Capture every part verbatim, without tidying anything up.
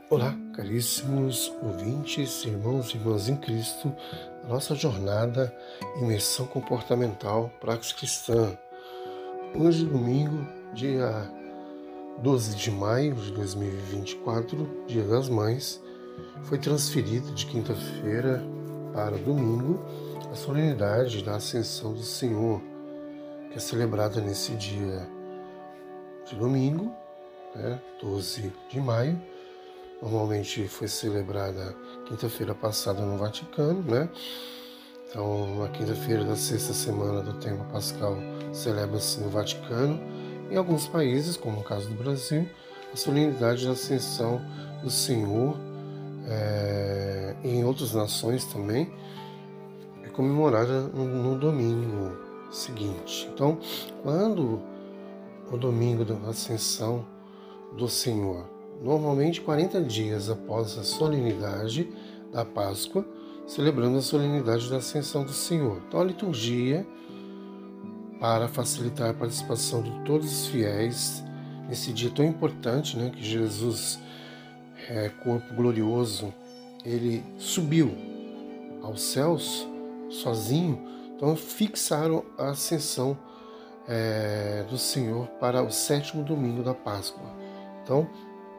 Olá, caríssimos ouvintes, irmãos e irmãs em Cristo, a nossa jornada Imersão Comportamental Praxis Cristã. Hoje, domingo, dia doze de maio de dois mil e vinte e quatro, Dia das Mães, foi transferido de quinta-feira para domingo a solenidade da Ascensão do Senhor, que é celebrada nesse dia de domingo, né, doze de maio. Normalmente foi celebrada quinta-feira passada no Vaticano, né? Então, na quinta-feira da sexta semana do tempo pascal, celebra-se no Vaticano. Em alguns países, como no caso do Brasil, a solenidade da Ascensão do Senhor, é, e em outras nações também, é comemorada no, no domingo seguinte. Então, quando o domingo da Ascensão do Senhor, normalmente quarenta dias após a solenidade da Páscoa, celebrando a solenidade da Ascensão do Senhor. Então, a liturgia, para facilitar a participação de todos os fiéis nesse dia tão importante, né, que Jesus, é, corpo glorioso, ele subiu aos céus sozinho. Então, fixaram a Ascensão é, do Senhor para o sétimo domingo da Páscoa. Então,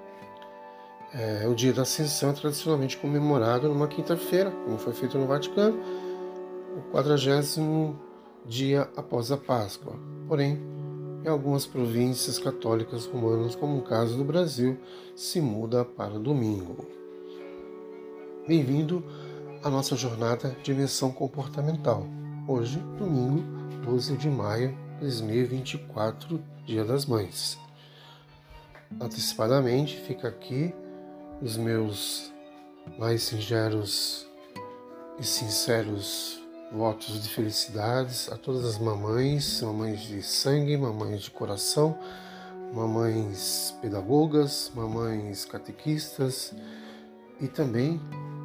É, o dia da Ascensão é tradicionalmente comemorado numa quinta-feira, como foi feito no Vaticano, o quadragésimo dia após a Páscoa. Porém, em algumas províncias católicas romanas, como no caso do Brasil, se muda para domingo. Bem-vindo à nossa jornada de Imersão Comportamental. Hoje, domingo, doze de maio de dois mil e vinte e quatro, Dia das Mães. Antecipadamente, fica aqui os meus mais singeros e sinceros votos de felicidades a todas as mamães, mamães de sangue, mamães de coração, mamães pedagogas, mamães catequistas e também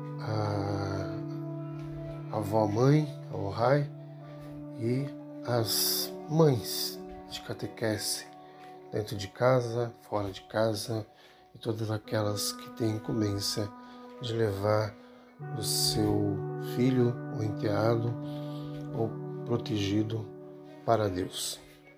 a avó-mãe, a Ohai, e as mães de catequese dentro de casa, fora de casa, e todas aquelas que têm incumbência de levar o seu filho ou enteado ou protegido para Deus.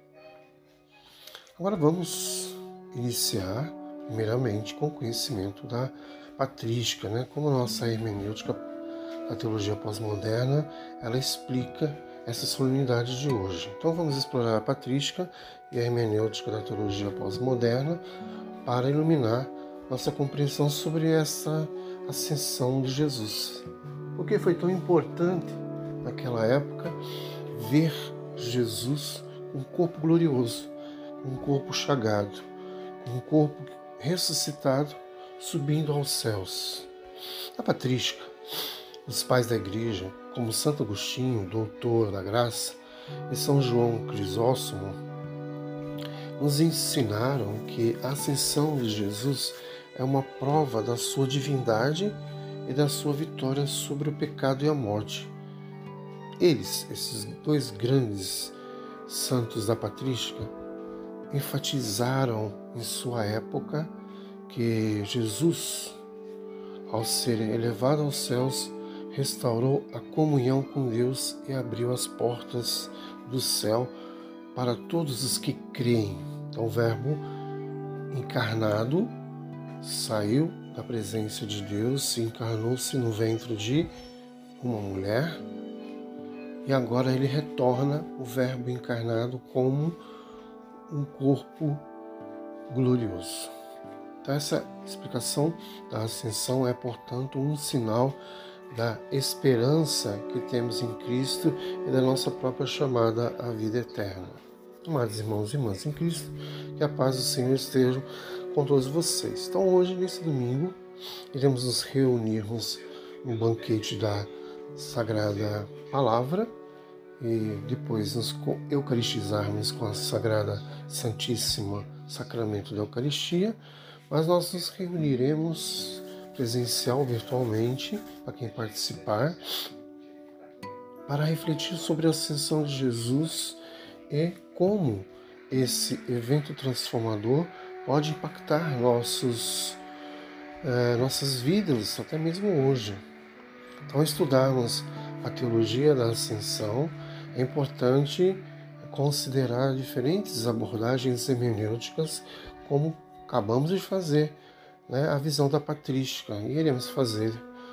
Agora vamos iniciar primeiramente com o conhecimento da patrística, né? Como a nossa hermenêutica da teologia pós-moderna, ela explica essa solenidade de hoje. Então vamos explorar a patrística e a hermenêutica da teologia pós-moderna para iluminar nossa compreensão sobre essa ascensão de Jesus. Por que foi tão importante naquela época ver Jesus com um corpo glorioso, com um corpo chagado, com um corpo ressuscitado, subindo aos céus? A patrística, os pais da igreja, como Santo Agostinho, doutor da graça, e São João Crisóstomo, nos ensinaram que a ascensão de Jesus é uma prova da sua divindade e da sua vitória sobre o pecado e a morte. Eles, esses dois grandes santos da patrística, enfatizaram em sua época que Jesus, ao ser elevado aos céus, restaurou a comunhão com Deus e abriu as portas do céu para todos os que creem. Então, o Verbo encarnado saiu da presença de Deus e encarnou-se no ventre de uma mulher, e agora ele retorna, o Verbo encarnado, como um corpo glorioso. Então, essa explicação da ascensão é, portanto, um sinal da esperança que temos em Cristo e da nossa própria chamada à vida eterna. Amados irmãos e irmãs em Cristo, que a paz do Senhor esteja com todos vocês. Então, hoje, nesse domingo, iremos nos reunirmos no banquete da Sagrada Palavra e depois nos eucaristizarmos com a Sagrada Santíssima Sacramento da Eucaristia, mas nós nos reuniremos presencial, virtualmente, para quem participar, para refletir sobre a ascensão de Jesus e como esse evento transformador pode impactar nossos é, nossas vidas, até mesmo hoje. Então, estudarmos a teologia da ascensão, é importante considerar diferentes abordagens hermenêuticas, como acabamos de fazer, né, a visão da patrística, e iremos fazer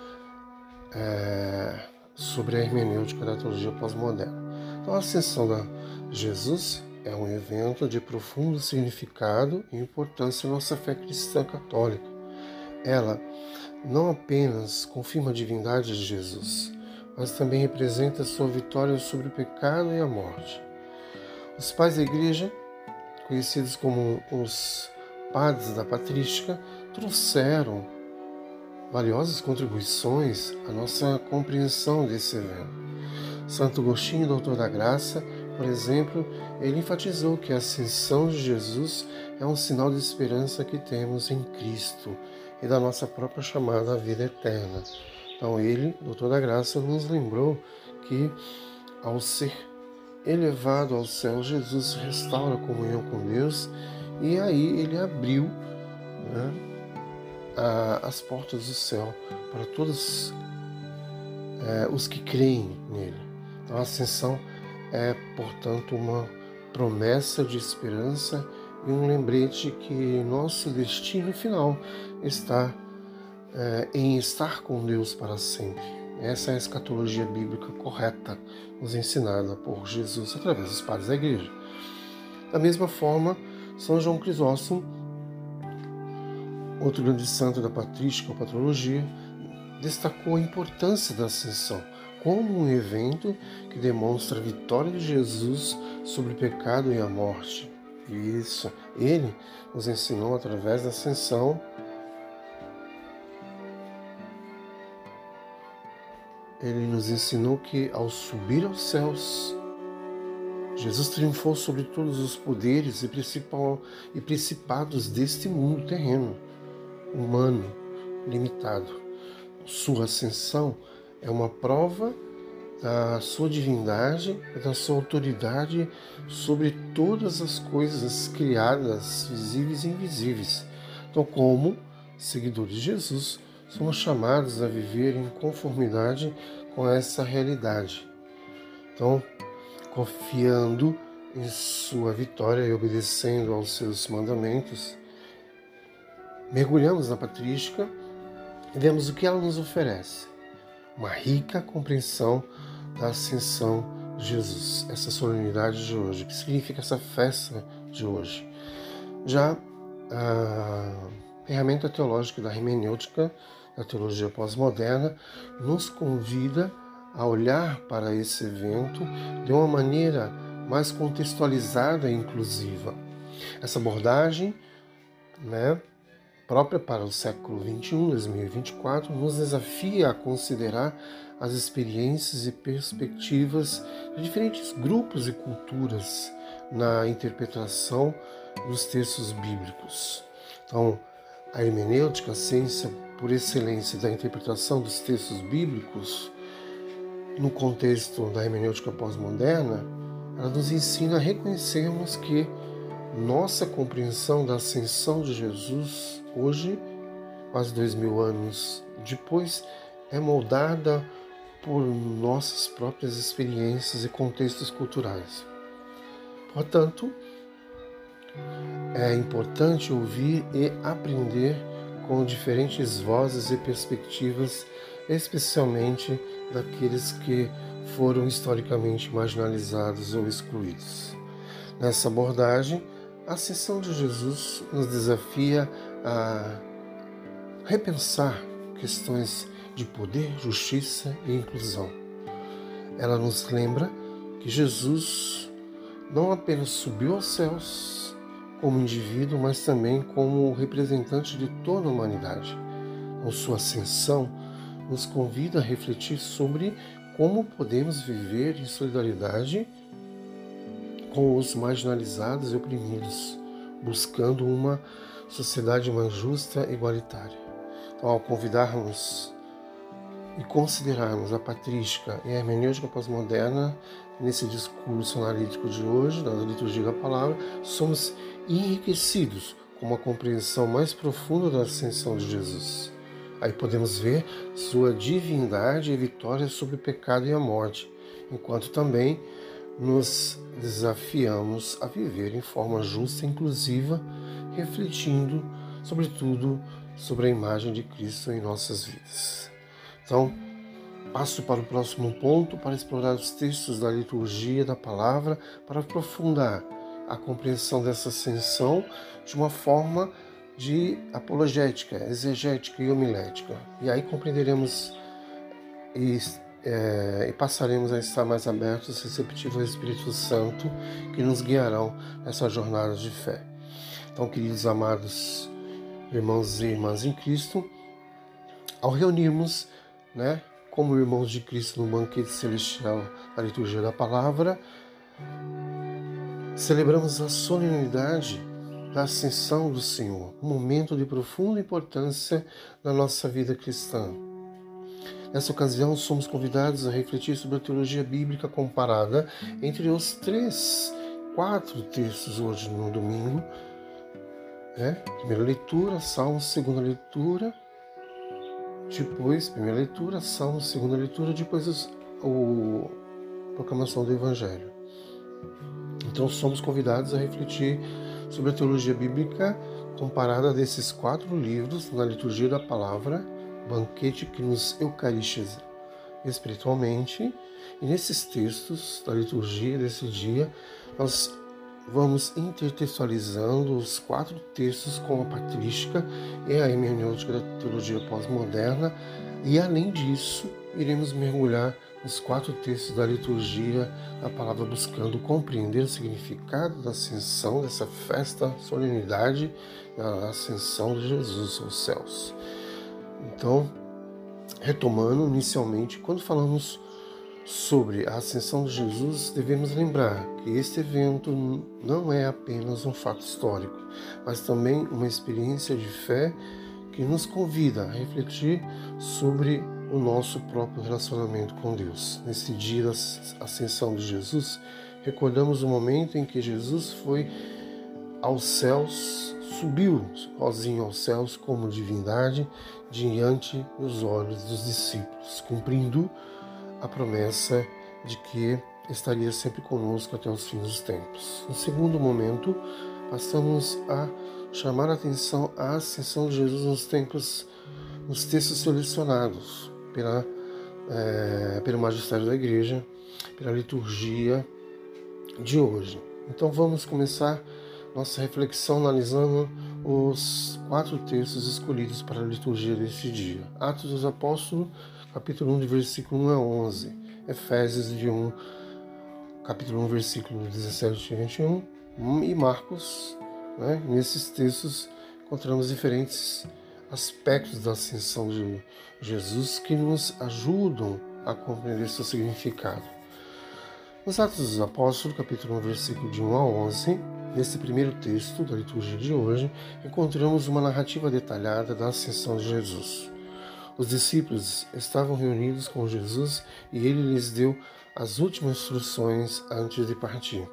é, sobre a hermenêutica da teologia pós-moderna. Então, a ascensão de Jesus é um evento de profundo significado e importância em nossa fé cristã católica. Ela não apenas confirma a divindade de Jesus, mas também representa sua vitória sobre o pecado e a morte. Os pais da Igreja, conhecidos como os padres da patrística, trouxeram valiosas contribuições à nossa compreensão desse evento. Santo Agostinho, doutor da Graça, por exemplo, ele enfatizou que a ascensão de Jesus é um sinal de esperança que temos em Cristo e da nossa própria chamada à vida eterna. Então ele, doutor da Graça, nos lembrou que ao ser elevado ao céu, Jesus restaura a comunhão com Deus, e aí ele abriu, né, a, as portas do céu para todos é, os que creem nele. Então a ascensão é, portanto, uma promessa de esperança e um lembrete que nosso destino final está é, em estar com Deus para sempre. Essa é a escatologia bíblica correta, nos ensinada por Jesus através dos padres da Igreja. Da mesma forma, São João Crisóstomo, outro grande santo da patrística ou patrologia, destacou a importância da ascensão como um evento que demonstra a vitória de Jesus sobre o pecado e a morte. Isso, ele nos ensinou através da ascensão Ele nos ensinou que, ao subir aos céus, Jesus triunfou sobre todos os poderes e, principal, e principados deste mundo terreno, humano, limitado. Sua ascensão é uma prova da sua divindade e da sua autoridade sobre todas as coisas criadas, visíveis e invisíveis. Então, como seguidores de Jesus, somos chamados a viver em conformidade com essa realidade. Então, confiando em sua vitória e obedecendo aos seus mandamentos, mergulhamos na patrística e vemos o que ela nos oferece. Uma rica compreensão da ascensão de Jesus, essa solenidade de hoje, o que significa essa festa de hoje. Já a ferramenta teológica da hermenêutica, da teologia pós-moderna, nos convida a olhar para esse evento de uma maneira mais contextualizada e inclusiva. Essa abordagem, né, própria para o século vinte e um, dois mil e vinte e quatro, nos desafia a considerar as experiências e perspectivas de diferentes grupos e culturas na interpretação dos textos bíblicos. Então, a hermenêutica, a ciência por excelência da interpretação dos textos bíblicos, no contexto da hermenêutica pós-moderna, ela nos ensina a reconhecermos que nossa compreensão da ascensão de Jesus, hoje, quase dois mil anos depois, é moldada por nossas próprias experiências e contextos culturais. Portanto, é importante ouvir e aprender com diferentes vozes e perspectivas, especialmente daqueles que foram historicamente marginalizados ou excluídos. Nessa abordagem, a ascensão de Jesus nos desafia a repensar questões de poder, justiça e inclusão. Ela nos lembra que Jesus não apenas subiu aos céus como indivíduo, mas também como representante de toda a humanidade. Com sua ascensão, nos convida a refletir sobre como podemos viver em solidariedade com os marginalizados e oprimidos, buscando uma sociedade mais justa e igualitária. Então, ao convidarmos e considerarmos a patrística e a hermenêutica pós-moderna nesse discurso analítico de hoje, na liturgia da palavra, somos enriquecidos com uma compreensão mais profunda da ascensão de Jesus. Aí podemos ver sua divindade e vitória sobre o pecado e a morte, enquanto também nos desafiamos a viver em forma justa e inclusiva, refletindo, sobretudo, sobre a imagem de Cristo em nossas vidas. Então, passo para o próximo ponto, para explorar os textos da liturgia da palavra, para aprofundar a compreensão dessa ascensão de uma forma de apologética, exegética e homilética. E aí compreenderemos e, é, e passaremos a estar mais abertos, receptivos ao Espírito Santo, que nos guiarão nessa jornada de fé. Então, queridos amados irmãos e irmãs em Cristo, ao reunirmos, né, como irmãos de Cristo no banquete celestial, a liturgia da palavra, celebramos a solenidade da ascensão do Senhor, um momento de profunda importância na nossa vida cristã. Nessa ocasião, somos convidados a refletir sobre a teologia bíblica comparada entre os três, quatro textos hoje no domingo. É, primeira leitura, Salmo, segunda leitura, depois, primeira leitura, Salmo, segunda leitura, depois os, o, a proclamação do Evangelho. Então somos convidados a refletir sobre a teologia bíblica comparada desses quatro livros na liturgia da palavra, banquete que nos eucaristiza espiritualmente. E nesses textos da liturgia desse dia, nós vamos intertextualizando os quatro textos com a patrística e a hermenêutica da teologia pós-moderna, e além disso, iremos mergulhar nos quatro textos da liturgia da palavra, buscando compreender o significado da ascensão, dessa festa, solenidade da ascensão de Jesus aos céus. Então, retomando inicialmente, quando falamos sobre a ascensão de Jesus, devemos lembrar que este evento não é apenas um fato histórico, mas também uma experiência de fé que nos convida a refletir sobre o nosso próprio relacionamento com Deus. Nesse dia da ascensão de Jesus, recordamos o momento em que Jesus foi aos céus, subiu sozinho aos céus como divindade diante dos olhos dos discípulos, cumprindo a promessa de que estaria sempre conosco até os fins dos tempos. No segundo momento, passamos a chamar a atenção à ascensão de Jesus nos tempos, nos textos selecionados pela, é, pelo magistério da igreja, pela liturgia de hoje. Então vamos começar nossa reflexão analisando os quatro textos escolhidos para a liturgia deste dia. Atos dos Apóstolos, capítulo um, de versículo um a onze. Efésios de um, capítulo um, versículo dezessete a vinte e um. E Marcos, né? Nesses textos encontramos diferentes aspectos da ascensão de Jesus que nos ajudam a compreender seu significado. Nos Atos dos Apóstolos, capítulo um, versículo de um a onze, nesse primeiro texto da liturgia de hoje, encontramos uma narrativa detalhada da ascensão de Jesus. Os discípulos estavam reunidos com Jesus e ele lhes deu as últimas instruções antes de partir.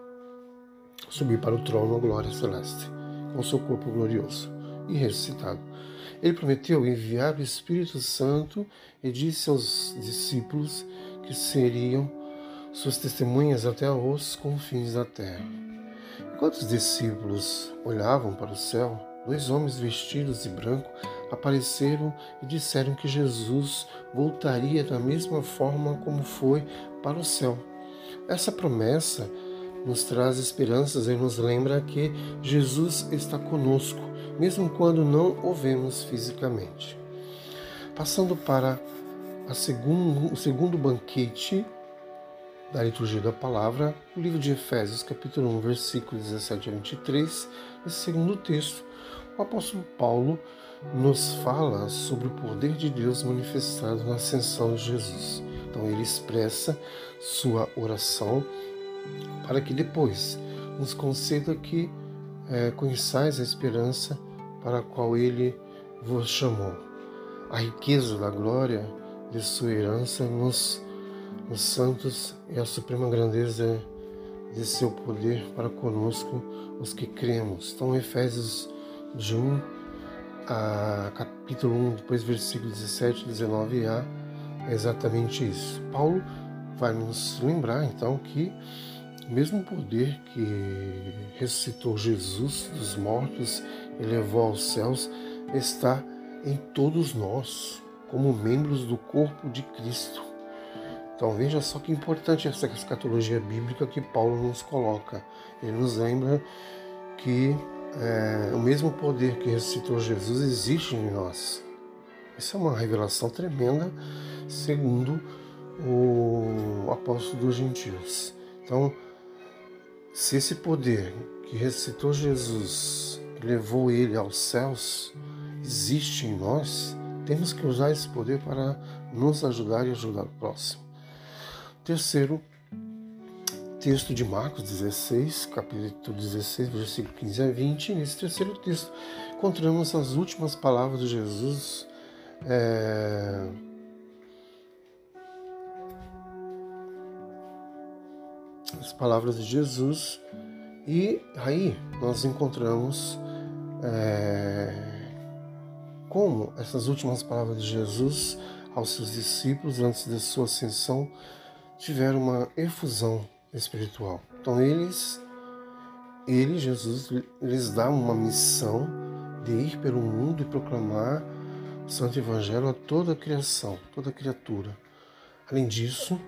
Subir para o trono a glória celeste, com seu corpo glorioso e ressuscitado. Ele prometeu enviar o Espírito Santo e disse aos discípulos que seriam suas testemunhas até os confins da terra. Enquanto os discípulos olhavam para o céu, dois homens vestidos de branco apareceram e disseram que Jesus voltaria da mesma forma como foi para o céu. Essa promessa nos traz esperanças e nos lembra que Jesus está conosco, mesmo quando não o vemos fisicamente. Passando para a segundo, o segundo banquete da liturgia da palavra, o livro de Efésios, capítulo um, versículos dezessete a vinte e três, esse segundo texto, o apóstolo Paulo nos fala sobre o poder de Deus manifestado na ascensão de Jesus. Então ele expressa sua oração para que depois nos conceda que é, conheçais a esperança para a qual ele vos chamou, a riqueza da glória de sua herança nos os santos e a suprema grandeza de seu poder para conosco, os que cremos. Então, Efésios de um a capítulo um, depois versículo dezessete, dezenove a, é exatamente isso. Paulo vai nos lembrar então que o mesmo poder que ressuscitou Jesus dos mortos e levou aos céus está em todos nós, como membros do corpo de Cristo. Então veja só que importante essa escatologia bíblica que Paulo nos coloca. Ele nos lembra que é, o mesmo poder que ressuscitou Jesus existe em nós. Isso é uma revelação tremenda, segundo o apóstolo dos gentios. Então, se esse poder que ressuscitou Jesus, levou ele aos céus, existe em nós, temos que usar esse poder para nos ajudar e ajudar o próximo. Terceiro texto de Marcos dezesseis, capítulo dezesseis, versículo quinze a vinte. Nesse terceiro texto encontramos as últimas palavras de Jesus, é... as palavras de Jesus, e aí nós encontramos é... como essas últimas palavras de Jesus aos seus discípulos antes da sua ascensão tiveram uma efusão espiritual. Então eles, ele, Jesus, lhes dá uma missão de ir pelo mundo e proclamar o Santo Evangelho a toda a criação, toda a criatura. Além disso,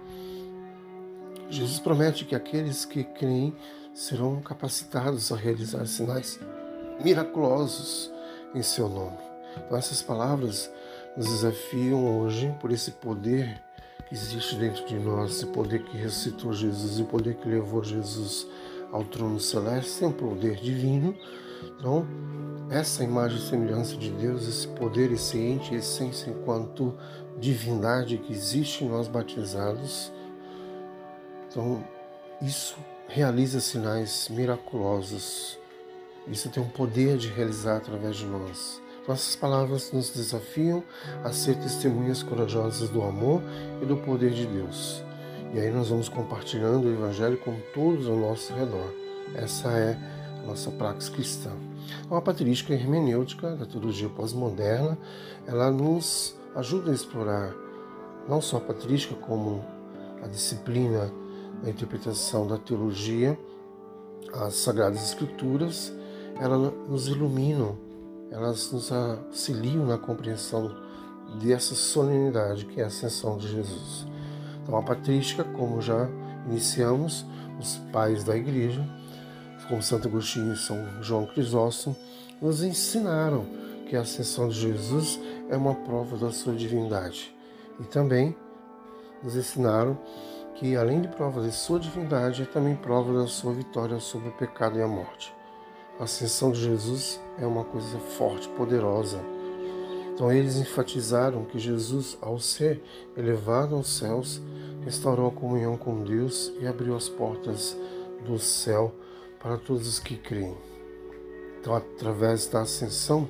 Jesus promete que aqueles que creem serão capacitados a realizar sinais miraculosos em seu nome. Então essas palavras nos desafiam hoje por esse poder que existe dentro de nós, esse poder que ressuscitou Jesus, o poder que levou Jesus ao trono celeste, é um poder divino. Então, essa imagem e semelhança de Deus, esse poder, esse ente, essência enquanto divindade que existe em nós batizados, então, isso realiza sinais miraculosos. Isso tem um poder de realizar através de nós. Nossas palavras nos desafiam a ser testemunhas corajosas do amor e do poder de Deus. E aí nós vamos compartilhando o Evangelho com todos ao nosso redor. Essa é a nossa praxis cristã. Uma patrística hermenêutica da teologia pós-moderna, ela nos ajuda a explorar não só a patrística, como a disciplina da interpretação da teologia, as Sagradas Escrituras, elas nos iluminam, elas nos auxiliam na compreensão dessa solenidade que é a ascensão de Jesus. Então a patrística, como já iniciamos, os pais da igreja, como Santo Agostinho e São João Crisóstomo, nos ensinaram que a ascensão de Jesus é uma prova da sua divindade. E também nos ensinaram que, além de prova de sua divindade, é também prova da sua vitória sobre o pecado e a morte. A ascensão de Jesus é uma coisa forte, poderosa. Então eles enfatizaram que Jesus, ao ser elevado aos céus, restaurou a comunhão com Deus e abriu as portas do céu para todos os que creem. Então, através da ascensão,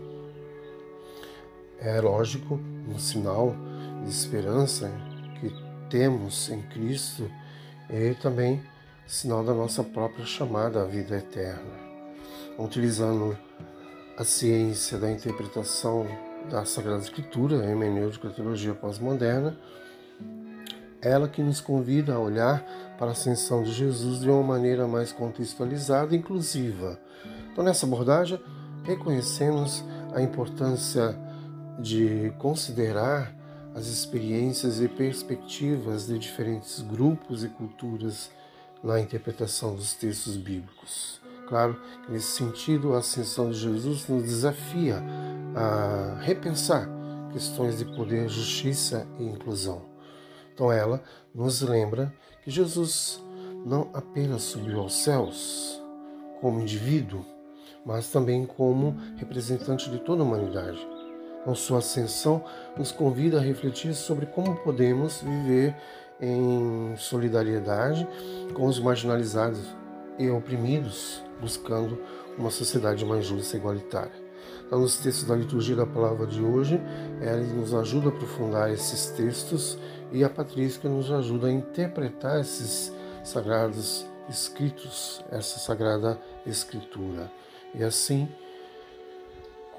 é lógico, um sinal de esperança que temos em Cristo, e também sinal da nossa própria chamada à vida eterna. Utilizando a ciência da interpretação da Sagrada Escritura, a hermenêutica da teologia pós-moderna, ela que nos convida a olhar para a ascensão de Jesus de uma maneira mais contextualizada e inclusiva. Então, nessa abordagem, reconhecemos a importância de considerar as experiências e perspectivas de diferentes grupos e culturas na interpretação dos textos bíblicos. Claro que, nesse sentido, a ascensão de Jesus nos desafia a repensar questões de poder, justiça e inclusão. Então ela nos lembra que Jesus não apenas subiu aos céus como indivíduo, mas também como representante de toda a humanidade. Então sua ascensão nos convida a refletir sobre como podemos viver em solidariedade com os marginalizados e oprimidos, buscando uma sociedade mais justa e igualitária. Então, nos textos da liturgia da palavra de hoje, ela nos ajuda a aprofundar esses textos, e a patrística nos ajuda a interpretar esses sagrados escritos, essa sagrada escritura. E assim,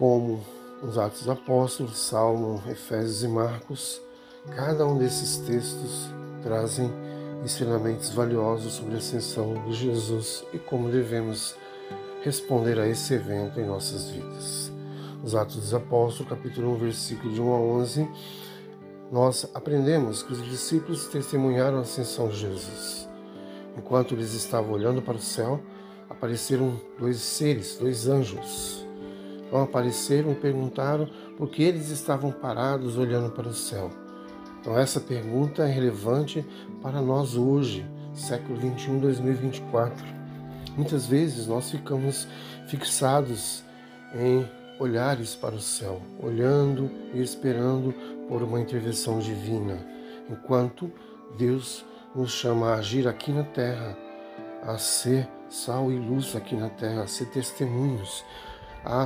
como os Atos dos Apóstolos, Salmo, Efésios e Marcos. Cada um desses textos trazem ensinamentos valiosos sobre a ascensão de Jesus e como devemos responder a esse evento em nossas vidas. Os Atos dos Apóstolos, capítulo um, versículo de um a onze, nós aprendemos que os discípulos testemunharam a ascensão de Jesus. Enquanto eles estavam olhando para o céu, apareceram dois seres, dois anjos. Então apareceram e perguntaram por que eles estavam parados olhando para o céu. Então essa pergunta é relevante para nós hoje, século vinte e um, dois mil e vinte e quatro. Muitas vezes nós ficamos fixados em olhares para o céu, olhando e esperando por uma intervenção divina, enquanto Deus nos chama a agir aqui na terra, a ser sal e luz aqui na terra, a ser testemunhos, a,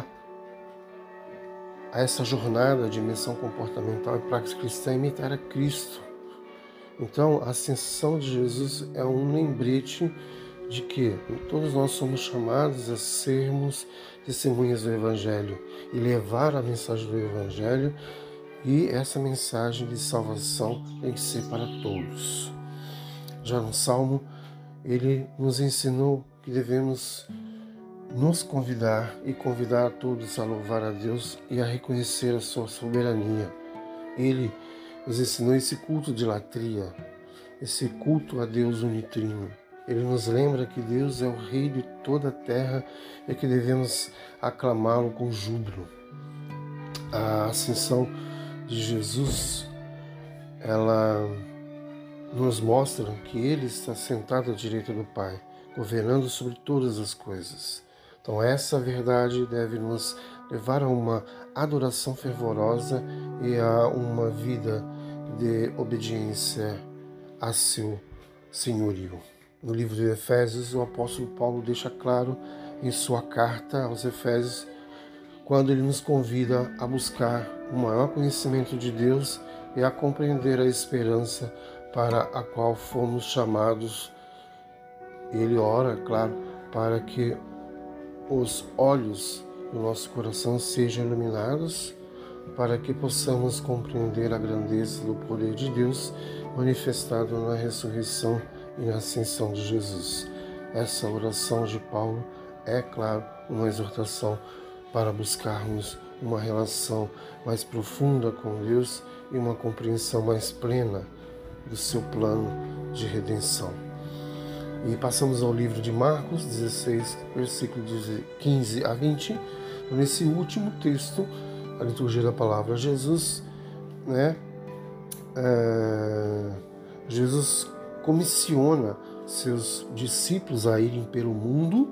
a essa jornada de missão comportamental e prática cristã, imitar a Cristo. Então, a ascensão de Jesus é um lembrete de que todos nós somos chamados a sermos testemunhas do Evangelho e levar a mensagem do Evangelho, e essa mensagem de salvação tem que ser para todos. Já no Salmo, ele nos ensinou que devemos nos convidar e convidar a todos a louvar a Deus e a reconhecer a sua soberania. Ele nos ensinou esse culto de latria, esse culto a Deus unitrino. Ele nos lembra que Deus é o Rei de toda a terra e que devemos aclamá-lo com júbilo. A ascensão de Jesus, ela nos mostra que Ele está sentado à direita do Pai, governando sobre todas as coisas. Então essa verdade deve nos levar a uma adoração fervorosa e a uma vida de obediência a seu senhorio. No livro de Efésios, o apóstolo Paulo deixa claro em sua carta aos Efésios, quando ele nos convida a buscar o maior conhecimento de Deus e a compreender a esperança para a qual fomos chamados. Ele ora, claro, para que os olhos do nosso coração sejam iluminados, para que possamos compreender a grandeza do poder de Deus manifestado na ressurreição e na ascensão de Jesus. Essa oração de Paulo é, claro, uma exortação para buscarmos uma relação mais profunda com Deus e uma compreensão mais plena do seu plano de redenção. E passamos ao livro de Marcos dezesseis, versículos quinze a vinte. Nesse último texto, a liturgia da palavra, Jesus, né, é, Jesus comissiona seus discípulos a irem pelo mundo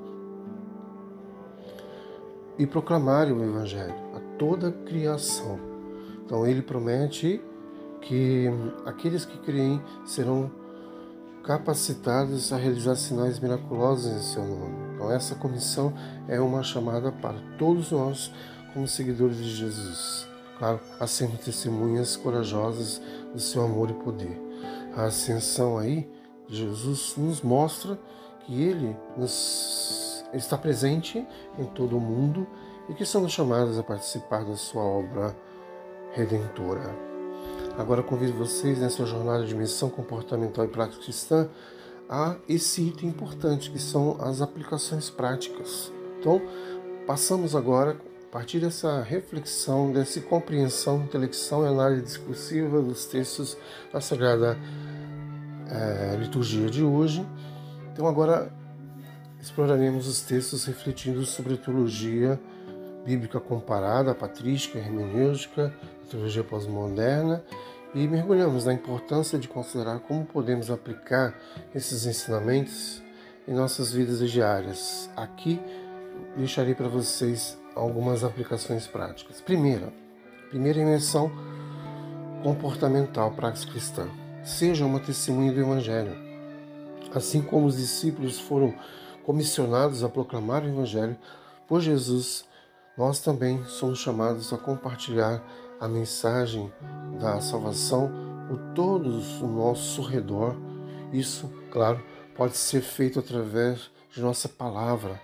e proclamarem o Evangelho a toda a criação. Então ele promete que aqueles que creem serão capacitados a realizar sinais miraculosos em seu nome. Então essa comissão é uma chamada para todos nós, como seguidores de Jesus, claro, a sermos testemunhas corajosas do seu amor e poder. A ascensão aí, Jesus nos mostra que Ele nos, está presente em todo o mundo e que somos chamados a participar da sua obra redentora. Agora convido vocês nessa jornada de missão comportamental e prática cristã a esse item importante, que são as aplicações práticas. Então, passamos agora, a partir dessa reflexão, dessa compreensão, intelecção e análise discursiva dos textos da Sagrada é, Liturgia de hoje. Então, agora exploraremos os textos refletindo sobre a teologia bíblica comparada, a patrística, a hermenêutica, a teologia pós-moderna, e mergulhamos na importância de considerar como podemos aplicar esses ensinamentos em nossas vidas diárias. Aqui deixarei para vocês algumas aplicações práticas. Primeira, primeira imersão comportamental, prática cristã. Seja uma testemunha do Evangelho. Assim como os discípulos foram comissionados a proclamar o Evangelho por Jesus, nós também somos chamados a compartilhar a mensagem da salvação por todos o nosso redor. Isso, claro, pode ser feito através de nossa palavra,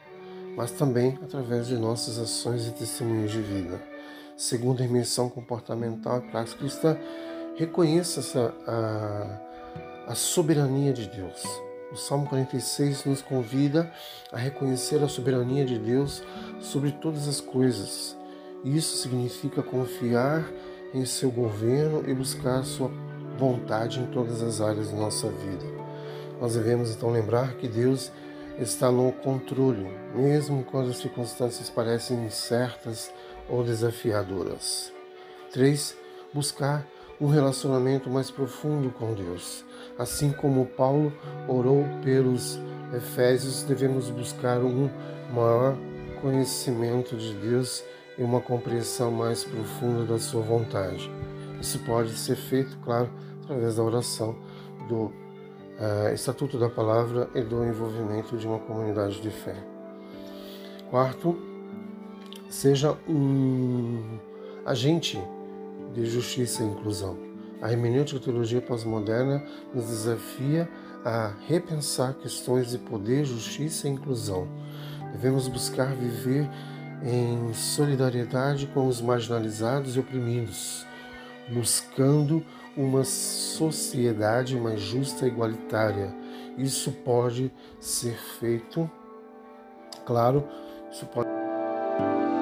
mas também através de nossas ações e testemunhos de vida. Segundo a imersão comportamental e prática cristã, reconheça essa, a, a soberania de Deus. O Salmo quarenta e seis nos convida a reconhecer a soberania de Deus sobre todas as coisas. Isso significa confiar em seu governo e buscar sua vontade em todas as áreas da nossa vida. Nós devemos então lembrar que Deus está no controle, mesmo quando as circunstâncias parecem incertas ou desafiadoras. três. Buscar um relacionamento mais profundo com Deus. Assim como Paulo orou pelos Efésios, devemos buscar um maior conhecimento de Deus e uma compreensão mais profunda da sua vontade. Isso pode ser feito, claro, através da oração, do uh, Estatuto da Palavra e do envolvimento de uma comunidade de fé. Quarto, seja um agente de justiça e inclusão. A hermenêutica e teologia pós-moderna nos desafia a repensar questões de poder, justiça e inclusão. Devemos buscar viver em solidariedade com os marginalizados e oprimidos, buscando uma sociedade mais justa e igualitária. Isso pode ser feito, claro, isso pode